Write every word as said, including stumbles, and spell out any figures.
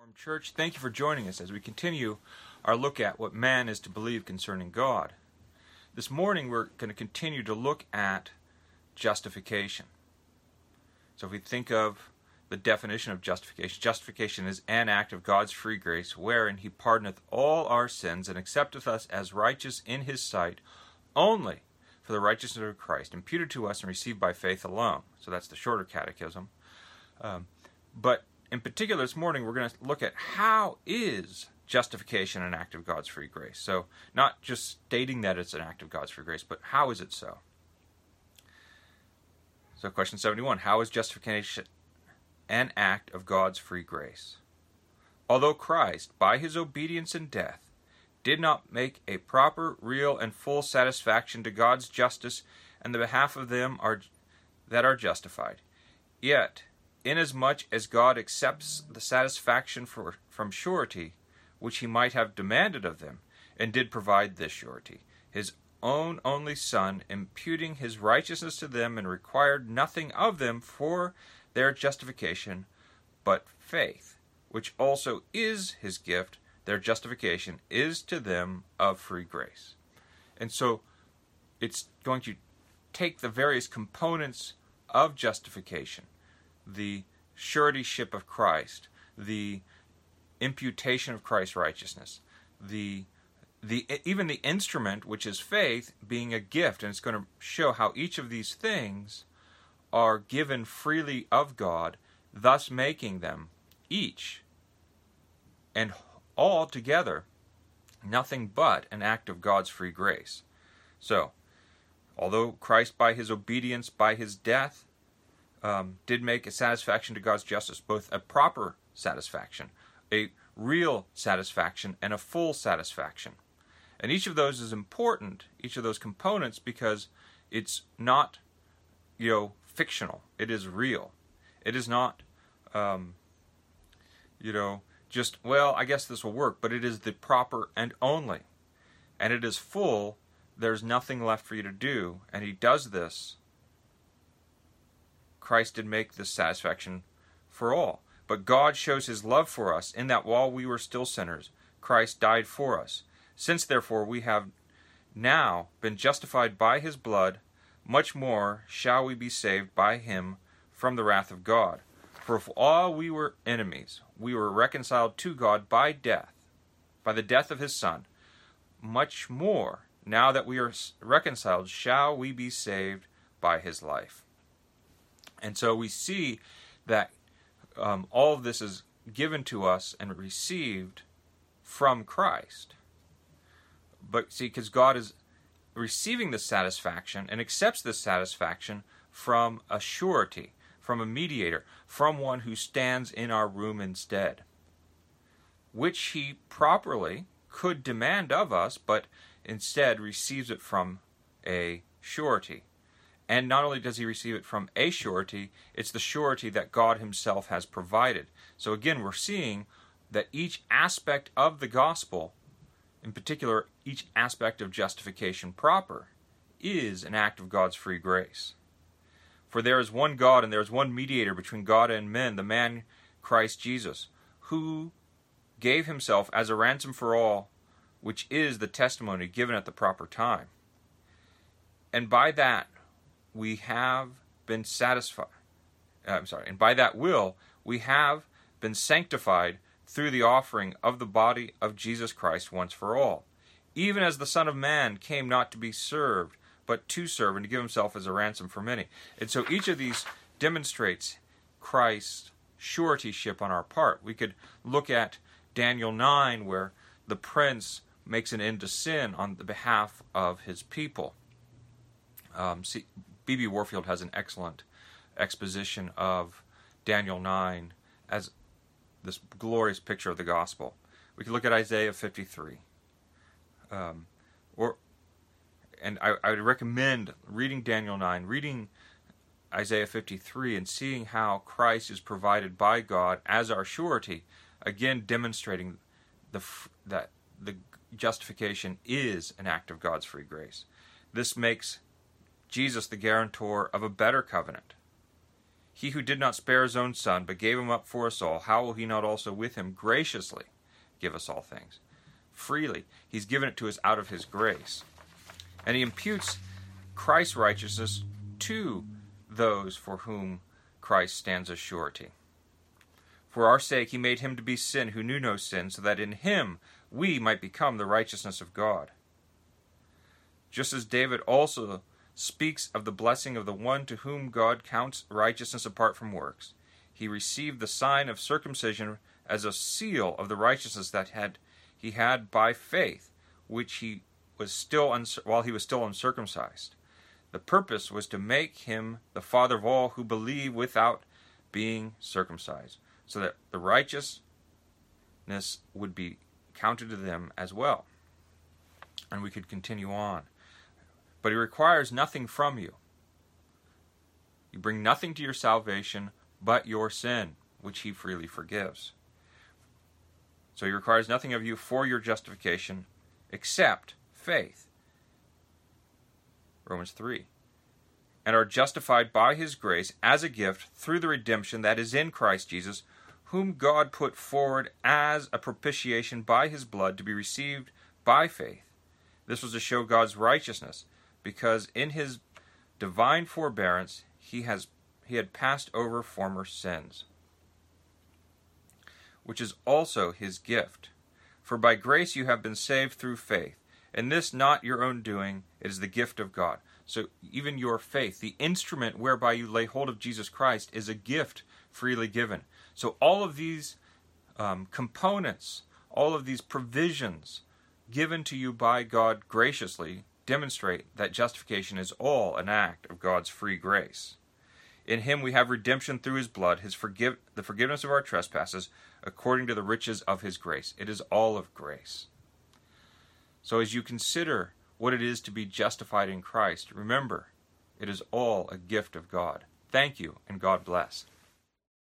Reformed Church, thank you for joining us as we continue our look at what man is to believe concerning God. This morning we're going to continue to look at justification. So if we think of the definition of justification, justification is an act of God's free grace, wherein he pardoneth all our sins and accepteth us as righteous in his sight, only for the righteousness of Christ, imputed to us and received by faith alone. So that's the shorter catechism. Um, but in particular, this morning, we're going to look at how is justification an act of God's free grace. So not just stating that it's an act of God's free grace, but how is it so? So question seventy-one, how is justification an act of God's free grace? Although Christ, by his obedience and death, did not make a proper, real, and full satisfaction to God's justice and the behalf of them are, that are justified, yet inasmuch as God accepts the satisfaction for, from surety, which he might have demanded of them, and did provide this surety, his own only Son, imputing his righteousness to them, and required nothing of them for their justification, but faith, which also is his gift, their justification is to them of free grace. And so it's going to take the various components of justification, the suretyship of Christ, the imputation of Christ's righteousness, the the even the instrument, which is faith, being a gift, and it's going to show how each of these things are given freely of God, thus making them each and all together nothing but an act of God's free grace. So, although Christ by his obedience, by his death, Um, did make a satisfaction to God's justice, both a proper satisfaction, a real satisfaction, and a full satisfaction. And each of those is important, each of those components, because it's not, you know, fictional. It is real. It is not, um, you know, just, well, I guess this will work, but it is the proper and only. And it is full. There's nothing left for you to do. And he does this. Christ did make this satisfaction for all. But God shows his love for us in that while we were still sinners, Christ died for us. Since therefore we have now been justified by his blood, much more shall we be saved by him from the wrath of God. For if all we were enemies, we were reconciled to God by death, by the death of his Son, much more, now that we are reconciled, shall we be saved by his life. And so we see that um, all of this is given to us and received from Christ. But see, because God is receiving this satisfaction and accepts this satisfaction from a surety, from a mediator, from one who stands in our room instead, which he properly could demand of us, but instead receives it from a surety. And not only does he receive it from a surety, it's the surety that God himself has provided. So again, we're seeing that each aspect of the gospel, in particular, each aspect of justification proper, is an act of God's free grace. For there is one God and there is one mediator between God and men, the man Christ Jesus, who gave himself as a ransom for all, which is the testimony given at the proper time. And by that, we have been satisfied. Uh, I'm sorry, and by that will, we have been sanctified through the offering of the body of Jesus Christ once for all. Even as the Son of Man came not to be served, but to serve and to give himself as a ransom for many. And so each of these demonstrates Christ's suretyship on our part. We could look at Daniel nine, where the prince makes an end to sin on the behalf of his people. Um, see, B B Warfield has an excellent exposition of Daniel nine as this glorious picture of the gospel. We could look at Isaiah fifty-three. Um, or, and I, I would recommend reading Daniel nine, reading Isaiah fifty-three, and seeing how Christ is provided by God as our surety, again demonstrating the that the justification is an act of God's free grace. This makes Jesus the guarantor of a better covenant. He who did not spare his own Son, but gave him up for us all, how will he not also with him graciously give us all things? Freely. He's given it to us out of his grace. And he imputes Christ's righteousness to those for whom Christ stands as surety. For our sake he made him to be sin who knew no sin, so that in him we might become the righteousness of God. Just as David also speaks of the blessing of the one to whom God counts righteousness apart from works, he received the sign of circumcision as a seal of the righteousness that had he had by faith, which he was still uns- while he was still uncircumcised. The purpose was to make him the father of all who believe without being circumcised, so that the righteousness would be counted to them as well. And we could continue on. But he requires nothing from you. You bring nothing to your salvation but your sin, which he freely forgives. So he requires nothing of you for your justification except faith. Romans three. And are justified by his grace as a gift through the redemption that is in Christ Jesus, whom God put forward as a propitiation by his blood to be received by faith. This was to show God's righteousness, because in his divine forbearance he has he had passed over former sins, which is also his gift. For by grace you have been saved through faith, and this not your own doing, it is the gift of God. So even your faith, the instrument whereby you lay hold of Jesus Christ, is a gift freely given. So all of these um, components, all of these provisions given to you by God graciously demonstrate that justification is all an act of God's free grace. In him we have redemption through his blood, his forgive, the forgiveness of our trespasses, according to the riches of his grace. It is all of grace. So as you consider what it is to be justified in Christ, remember, it is all a gift of God. Thank you, and God bless.